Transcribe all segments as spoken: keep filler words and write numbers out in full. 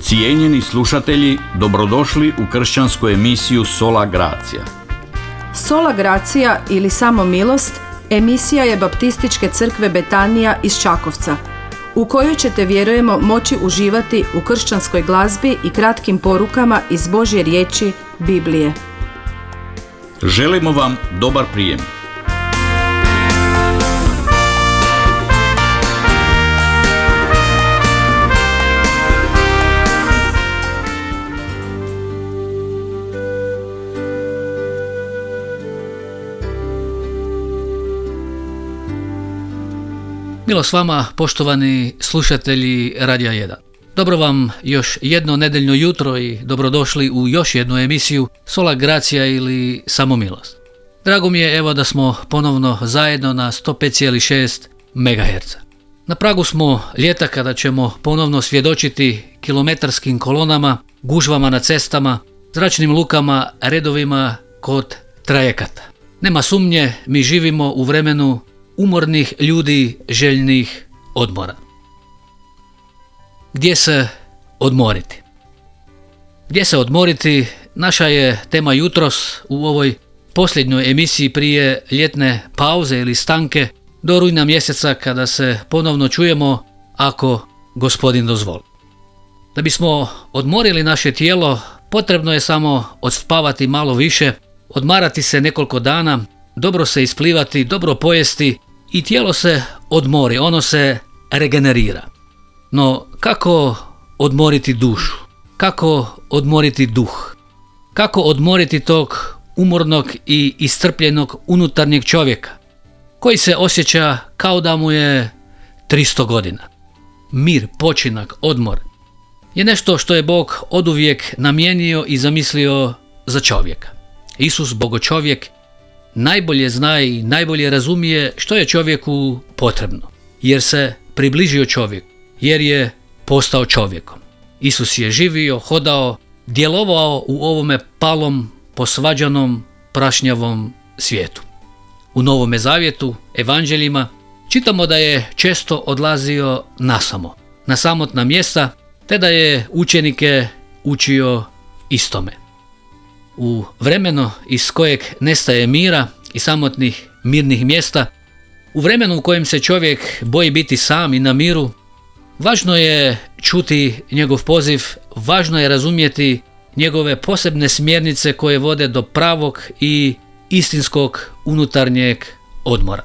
Cijenjeni slušatelji, dobrodošli u kršćansku emisiju Sola Gracia. Sola Gracia ili Samo milost emisija je Baptističke crkve Betanija iz Čakovca, u kojoj ćete, vjerujemo, moći uživati u kršćanskoj glazbi i kratkim porukama iz Božje riječi, Biblije. Želimo vam dobar prijem. Milost vama, poštovani slušatelji Radija jedan. Dobro vam još jedno nedeljno jutro i dobrodošli u još jednu emisiju Sola Gracia ili Samo milost. Drago mi je evo da smo ponovno zajedno na sto pet zarez šest megaherca. Na pragu smo ljeta kada ćemo ponovno svjedočiti kilometarskim kolonama, gužvama na cestama, zračnim lukama, redovima kod trajekata. Nema sumnje, mi živimo u vremenu umornih ljudi željnih odmora. Gdje se odmoriti? Gdje se odmoriti? Naša je tema jutros u ovoj posljednjoj emisiji prije ljetne pauze ili stanke do rujna mjeseca kada se ponovno čujemo, ako Gospodin dozvoli. Da bismo odmorili naše tijelo, potrebno je samo odspavati malo više, odmarati se nekoliko dana, dobro se isplivati, dobro pojesti i tijelo se odmori, ono se regenerira. No kako odmoriti dušu? Kako odmoriti duh? Kako odmoriti tog umornog i iscrpljenog unutarnjeg čovjeka koji se osjeća kao da mu je tristo godina? Mir, počinak, odmor je nešto što je Bog oduvijek namijenio i zamislio za čovjeka. Isus, Bogočovjek, najbolje zna i najbolje razumije što je čovjeku potrebno, jer se približio čovjeku, jer je postao čovjekom. Isus je živio, hodao, djelovao u ovome palom, posvađanom, prašnjavom svijetu. U Novome Zavjetu, evanđeljima, čitamo da je često odlazio nasamo, na samotna mjesta, te da je učenike učio istome. U vremenu iz kojeg nestaje mira i samotnih mirnih mjesta, u vremenu u kojem se čovjek boji biti sam i na miru, važno je čuti njegov poziv, važno je razumjeti njegove posebne smjernice koje vode do pravog i istinskog unutarnjeg odmora.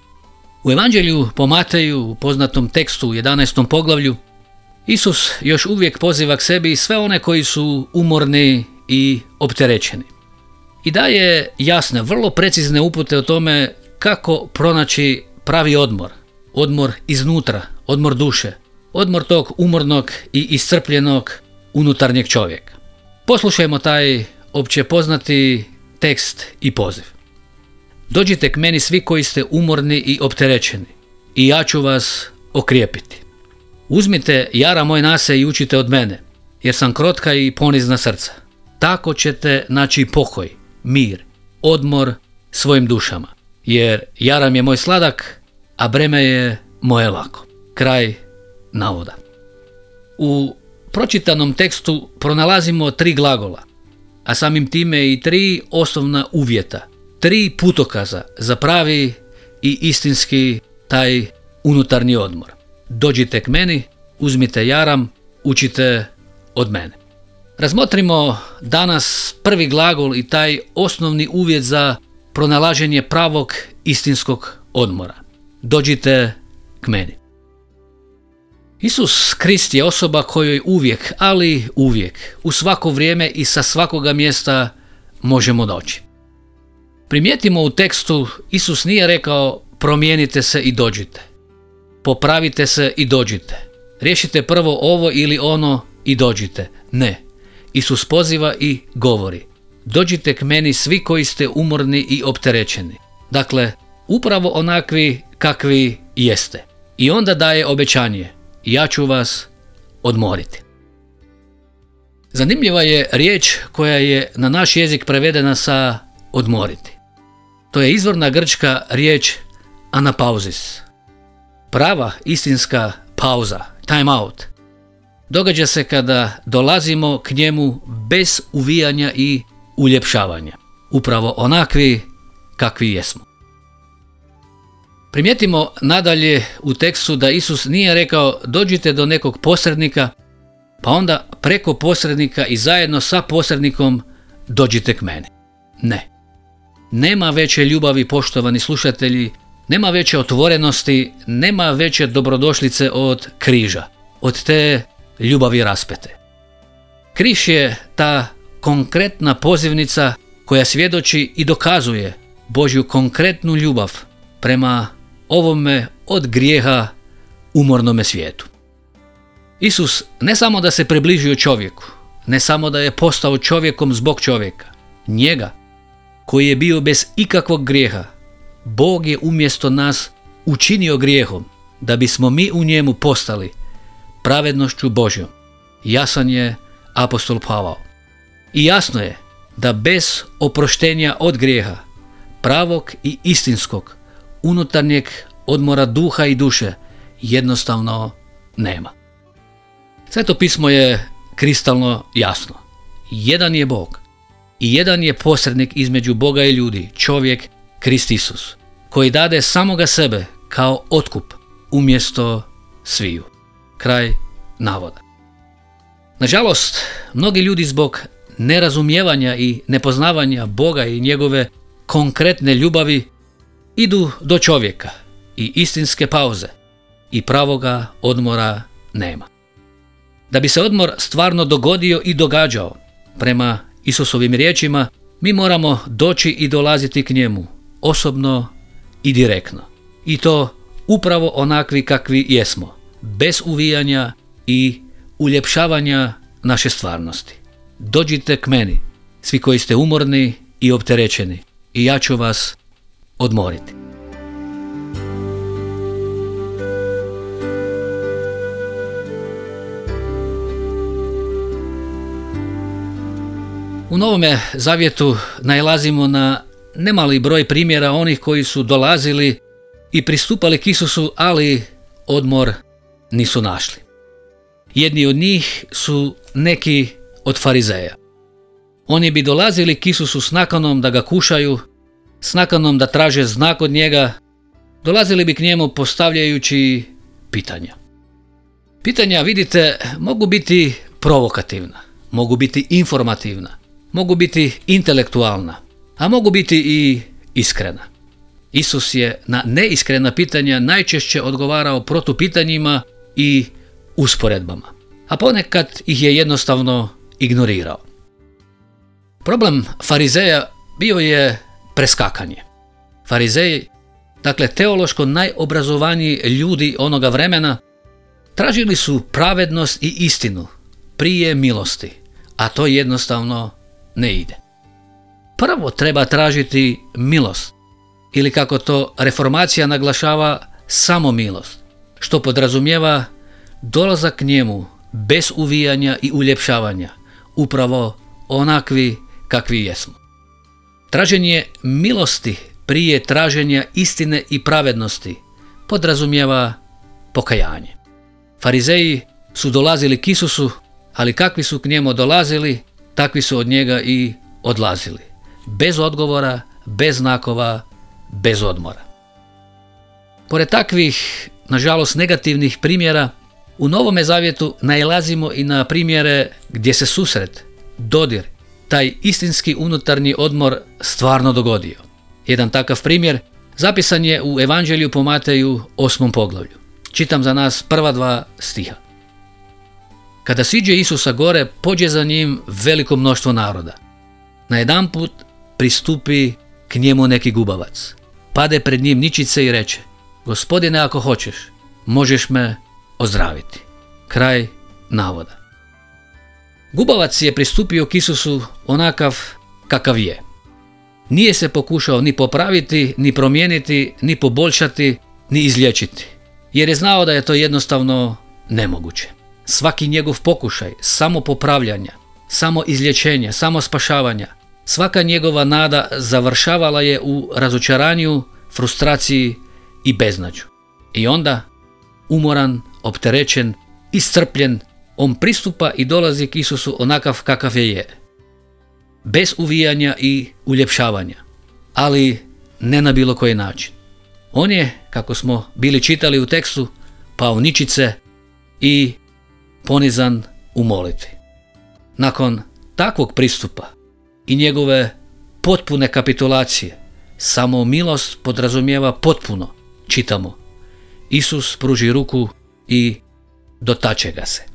U Evanđelju po Mateju, u poznatom tekstu u jedanaestom poglavlju, Isus još uvijek poziva k sebi sve one koji su umorni i opterećeni. I daje jasne, vrlo precizne upute o tome kako pronaći pravi odmor. Odmor iznutra, odmor duše, odmor tog umornog i iscrpljenog unutarnjeg čovjeka. Poslušajmo taj opće poznati tekst i poziv. Dođite k meni svi koji ste umorni i opterećeni, i ja ću vas okrijepiti. Uzmite jara moj na se i učite od mene, jer sam krotka i ponizna srca. Tako ćete naći pokoj, mir, odmor svojim dušama, jer jaram je moj sladak, a breme je moje lako. Kraj navoda. U pročitanom tekstu pronalazimo tri glagola, a samim time i tri osnovna uvjeta, tri putokaza za pravi i istinski taj unutarnji odmor. Dođite k meni, uzmite jaram, učite od mene. Razmotrimo danas prvi glagol i taj osnovni uvjet za pronalaženje pravog istinskog odmora. Dođite k meni. Isus Krist je osoba kojoj uvijek, ali uvijek, u svako vrijeme i sa svakoga mjesta možemo doći. Primijetimo u tekstu, Isus nije rekao promijenite se i dođite. Popravite se i dođite. Riješite prvo ovo ili ono i dođite. Ne. Isus poziva i govori: dođite k meni svi koji ste umorni i opterećeni. Dakle, upravo onakvi kakvi jeste. I onda daje obećanje: ja ću vas odmoriti. Zanimljiva je riječ koja je na naš jezik prevedena sa odmoriti. To je izvorna grčka riječ anapauzis. Prava istinska pauza, time out, događa se kada dolazimo k njemu bez uvijanja i uljepšavanja, upravo onakvi kakvi jesmo. Primijetimo nadalje u tekstu da Isus nije rekao dođite do nekog posrednika, pa onda preko posrednika i zajedno sa posrednikom dođite k meni. Ne. Nema veće ljubavi, poštovani slušatelji, nema veće otvorenosti, nema veće dobrodošlice od križa, od te ljubavi raspete. Križ je ta konkretna pozivnica koja svjedoči i dokazuje Božju konkretnu ljubav prema ovome od grijeha umornome svijetu. Isus ne samo da se približio čovjeku, ne samo da je postao čovjekom zbog čovjeka, njega koji je bio bez ikakvog grijeha, Bog je umjesto nas učinio grijehom da bismo mi u njemu postali pravednošću Božjom. Jasan je apostol Pavao. I jasno je da bez oproštenja od grijeha, pravog i istinskog, unutarnjeg odmora duha i duše jednostavno nema. Sveto pismo je kristalno jasno. Jedan je Bog i jedan je posrednik između Boga i ljudi, čovjek Krist Isus, koji dade samoga sebe kao otkup umjesto sviju. Kraj navoda. Nažalost, mnogi ljudi zbog nerazumijevanja i nepoznavanja Boga i njegove konkretne ljubavi idu do čovjeka i istinske pauze i pravoga odmora nema. Da bi se odmor stvarno dogodio i događao, prema Isusovim riječima, mi moramo doći i dolaziti k njemu, osobno i direktno. I to upravo onakvi kakvi jesmo, bez uvijanja i uljepšavanja naše stvarnosti. Dođite k meni, svi koji ste umorni i opterećeni, i ja ću vas odmoriti. U Novome Zavjetu nailazimo na nemali broj primjera onih koji su dolazili i pristupali k Isusu, ali odmor nisu našli. Jedni od njih su neki od farizeja. Oni bi dolazili k Isusu s nakanom da ga kušaju, s nakanom da traže znak od njega, dolazili bi k njemu postavljajući pitanja. Pitanja, vidite, mogu biti provokativna, mogu biti informativna, mogu biti intelektualna, a mogu biti i iskrena. Isus je na neiskrena pitanja najčešće odgovarao protupitanjima i usporedbama, a ponekad ih je jednostavno ignorirao. Problem farizeja bio je preskakanje. Farizeji, dakle teološko najobrazovaniji ljudi onoga vremena, tražili su pravednost i istinu prije milosti, a to jednostavno ne ide. Prvo treba tražiti milost, ili kako to reformacija naglašava, samo milost, što podrazumijeva dolazak k njemu bez uvijanja i uljepšavanja, upravo onakvi kakvi jesmo. Traženje milosti prije traženja istine i pravednosti podrazumijeva pokajanje. Farizeji su dolazili k Isusu, ali kakvi su k njemu dolazili, takvi su od njega i odlazili. Bez odgovora, bez znakova, bez odmora. Pored takvih, nažalost, negativnih primjera, u Novome Zavjetu nailazimo i na primjere gdje se susret, dodir, taj istinski unutarnji odmor stvarno dogodio. Jedan takav primjer zapisan je u Evanđelju po Mateju osmom poglavlju. Čitam za nas prva dva stiha. Kada siđe Isusa gore, pođe za njim veliko mnoštvo naroda. Najedanput pristupi k njemu neki gubavac. Pade pred njim ničice i reče: Gospodine, ako hoćeš, možeš me ozdraviti. Kraj navoda. Gubavac je pristupio k Isusu onakav kakav je. Nije se pokušao ni popraviti, ni promijeniti, ni poboljšati, ni izliječiti, jer je znao da je to jednostavno nemoguće. Svaki njegov pokušaj samo popravljanja, samo izlječenja, samo spašavanja, svaka njegova nada završavala je u razočaranju, frustraciji i beznađu. I onda, umoran, opterećen, iscrpljen, on pristupa i dolazi k Isusu onakav kakav je je. Bez uvijanja i uljepšavanja, ali ne na bilo koji način. On je, kako smo bili čitali u tekstu, pao ničice i ponizan u molitvi. Nakon takvog pristupa i njegove potpune kapitulacije, samo milost podrazumijeva potpuno, čitamo. Isus pruži ruku i dotače ga se.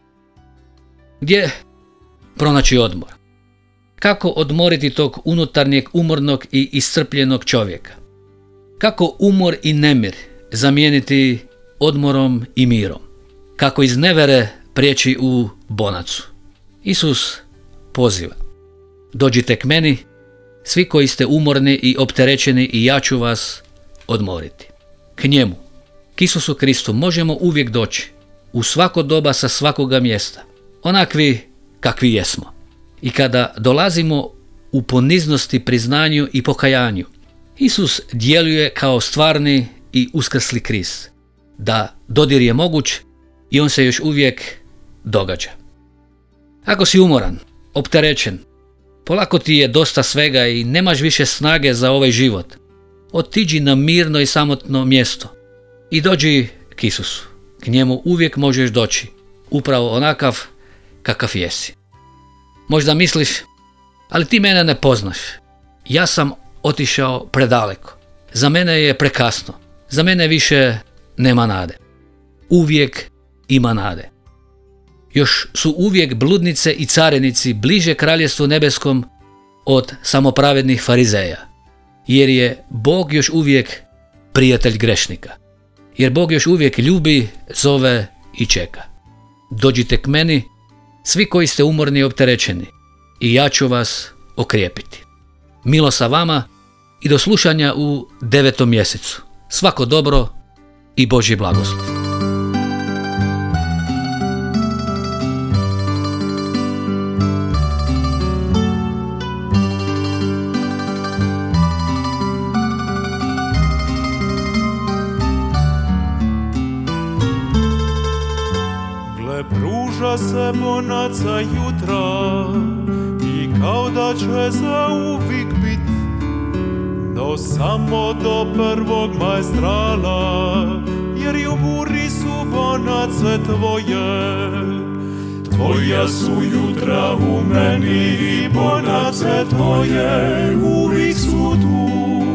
Gdje pronaći odmor? Kako odmoriti tog unutarnjeg umornog i iscrpljenog čovjeka? Kako umor i nemir zamijeniti odmorom i mirom? Kako iz nevere prijeći u bonacu? Isus poziva: dođite k meni, svi koji ste umorni i opterećeni, i ja ću vas odmoriti. K njemu, k Isusu Kristu, možemo uvijek doći, u svako doba, sa svakoga mjesta, onakvi kakvi jesmo. I kada dolazimo u poniznosti, priznanju i pokajanju, Isus djeluje kao stvarni i uskrsli Krist. Da dodir je moguć i on se još uvijek događa. Ako si umoran, opterećen, polako ti je dosta svega i nemaš više snage za ovaj život, otiđi na mirno i samotno mjesto i dođi k Isusu. K njemu uvijek možeš doći, upravo onakav kakav jesi. Možda misliš, ali ti mene ne poznaš. Ja sam otišao predaleko. Za mene je prekasno. Za mene više nema nade. Uvijek ima nade. Još su uvijek bludnice i carinici bliže kraljevstvu nebeskom od samopravednih farizeja. Jer je Bog još uvijek prijatelj grešnika. Jer Bog još uvijek ljubi, zove i čeka. Dođite k meni, svi koji ste umorni i opterećeni, i ja ću vas okrijepiti. Milo sa vama i do slušanja u devetom mjesecu. Svako dobro i Božji blagoslov. Pruža se bonaca jutra i kao da će zauvijek bit, no samo do prvog majstrala, jer i u buri su bonace tvoje. Tvoja su jutra u meni i bonace tvoje uvijek su tu.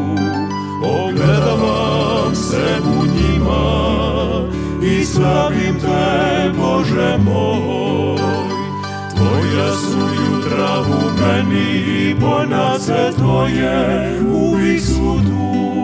Ogledavam se u njima i slavim te, Bože moj. Tvoja su jutra u meni i bonace tvoje uvijek su tu.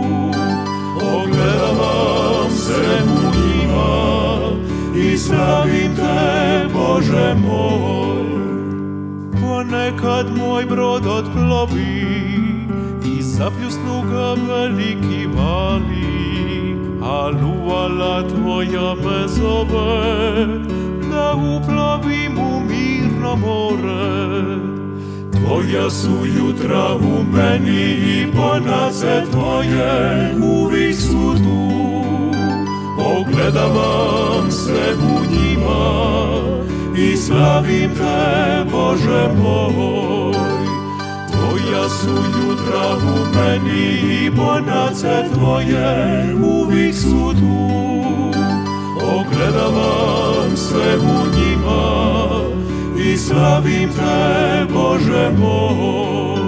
Ogledavam se u njima i slavim te, Bože moj. Ponekad moj brod otplovi i zapljusnu ga veliki vali, a luvala tvoja me zove da uplovim u mirno more. Tvoja su jutra u meni i bonace tvoje uvijek su tu. Ogledavam se u njima i slavim te, Bože moj. Tvoja su jutra u meni i bonace tvoje uvijek su tu. Ogledavam se u njima i slavim te, Bože moj.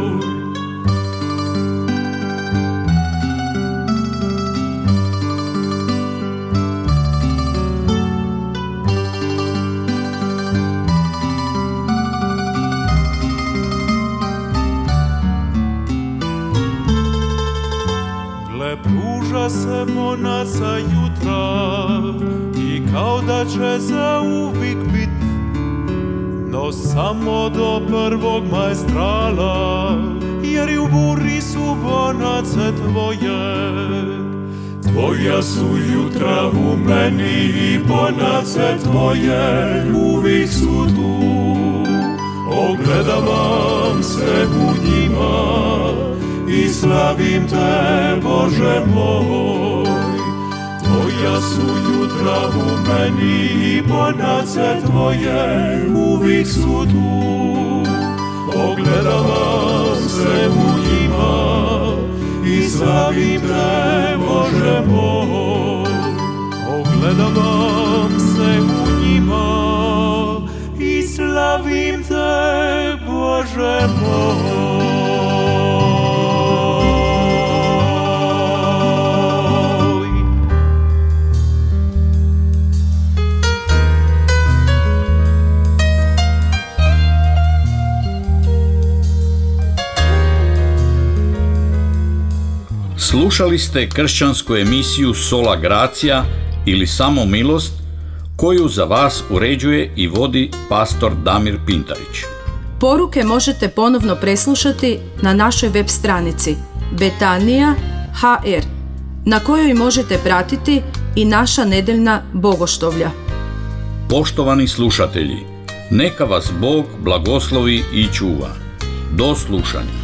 Pruža se bonaca jutra i kao da će zauvijek bit, no samo do prvog majstrala, jer i u buri su bonace tvoje. Tvoja su jutra u meni i bonace tvoje uvijek su tu. Ogledavam se u njima i slavim te, Bože moj. Tvoja koja su jutra u meni i bonace tvoje uvijek su tu. Ogledavam se u njima i slavim te, Bože moj. Ogledavam se u njima i slavim te, Bože moj. Slušali ste kršćansku emisiju Sola Gracia ili Samo milost, koju za vas uređuje i vodi pastor Damir Pintarić. Poruke možete ponovno preslušati na našoj web stranici Betanija ha er, na kojoj možete pratiti i naša nedeljna bogoštovlja. Poštovani slušatelji, neka vas Bog blagoslovi i čuva. Do slušanja.